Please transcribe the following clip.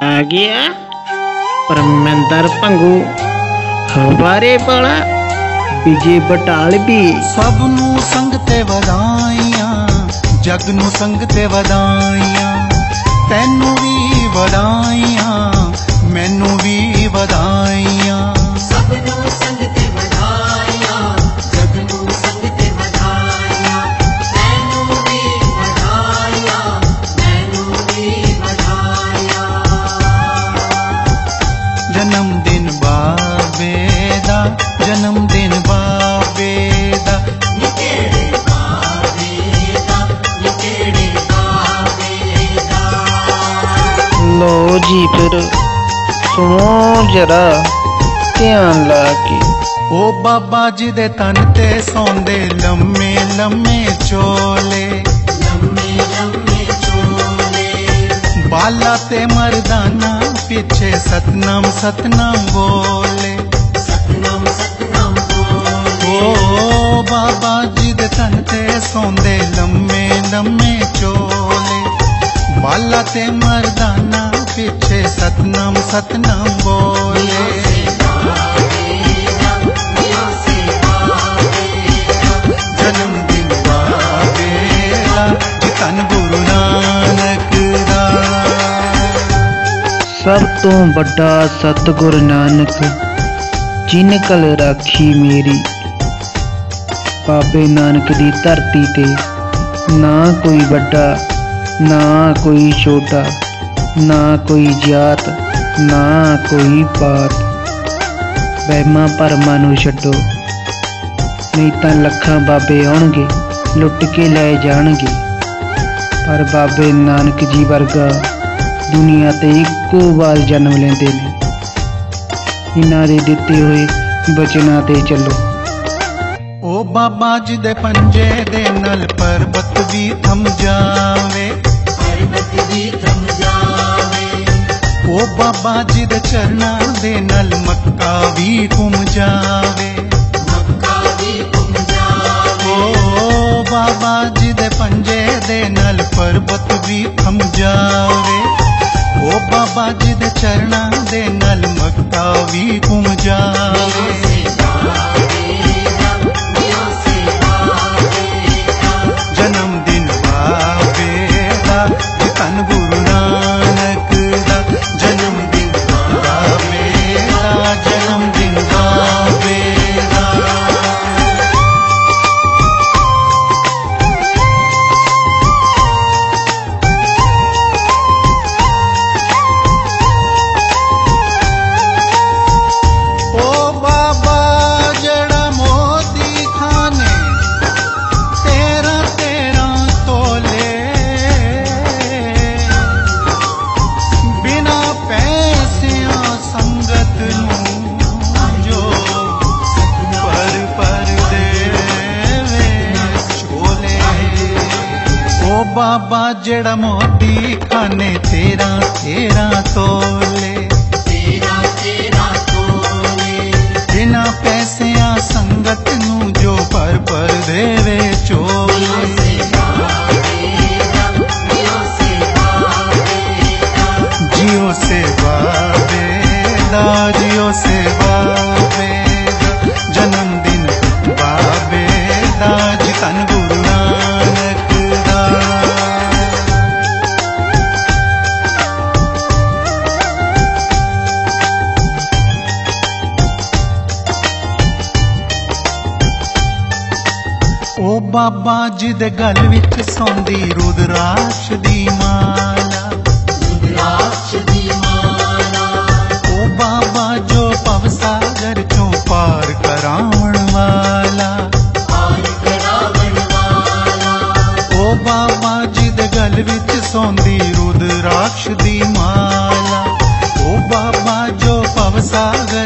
आ गया परमिंदर भंगू हवारे वाला विजय बटालवी। सब नू संग ते वधाइयां, जग नू संग ते वधाइयां, तैनू भी वधाइयां, मैनू भी वधाइयां। सब नू संग ते वधाइयां, जग नू संग ते वधाइयां, तैनू भी वधाइयां, मैनू भी वधाइयां। जन्म दिन बाबे दा, जन्म दिन बाबे दा, निकेड़े बाबे दा, निकेड़े बाबे दा। लो जी फिर सुनो जरा ध्यान ला के। ओ बाबा जी दे तन ते सौंदे लम्मे लम्मे चोले, लम्मे लम्मे चोले, बाला ते मर्दाना पीछे सतनाम सतनाम बोले। सतनाम सतनाम बोले। ओ बाबा जी दे तन ते सौंदे लम्मे लम्मे चोले, बाला ते मर्दाना पीछे सतनाम सतनाम बोले। जन्म दिन बाबे दा, धन गुरु नानक दा। सब तो बड़ा सतगुरु नानक जिन कल राखी मेरी। बाबे नानक दी धरती ते ना कोई बड़ा ना कोई छोटा, ना कोई जात ना कोई पात। वहमां भरमां नूं छड्डो, नहीं तां लखां बाबे आउणगे लुट के लै जाणगे, पर बाबे नानक जी वर्गा दुनिया ते इक्को बार जन्म लेंदे ने। इन्हां दे दित्ते होए बचनां ते चलो। ओ बाबा जी दे पंजे दे नल पर्वत भी थम जावे, पर्वत भी थम जावे। ओ बाबा जी दे चरनां दे नल मक्का भी घुम जावे, मक्का भी घुम जावे। ओ बाबा जी दे पंजे दे नल पर्वत भी थम जावे, ओ बाबा जी दे चरनां दे नल मक्का भी घुम जावे। जन्म दिन बाबे दा, धन गुरु नानक दा। जन्म दिन बाबे दा, जन्म दिन बाबे दा। ओ बाबा जड़ा मोती खाने, तेरा तेरा तोले, बिना पैसियां संगत नूं जो पर देवे चोले। ओ बाबा जड़ा मोती खाने, तेरा तेरा तोले, तेरा तेरा तोले, बिना पैसियां संगत नूं जो पर देवे चोले। जियो से बाबे दा, जियो से बाबे दा। जन्म दिन बाबे दा, धन गुरु नानक दा। ओ बाबा जी दे गल विच सौंदी रुद्राक्ष दी माला, रुद्राक्ष दी माला। ओ बाबा जो भवसागर चों पार करावण वाला, पार करावण वाला। ओ बाबा जी दे गल विच सौंदी रुद्राक्ष दी माला, ओ बाबा जो भवसागर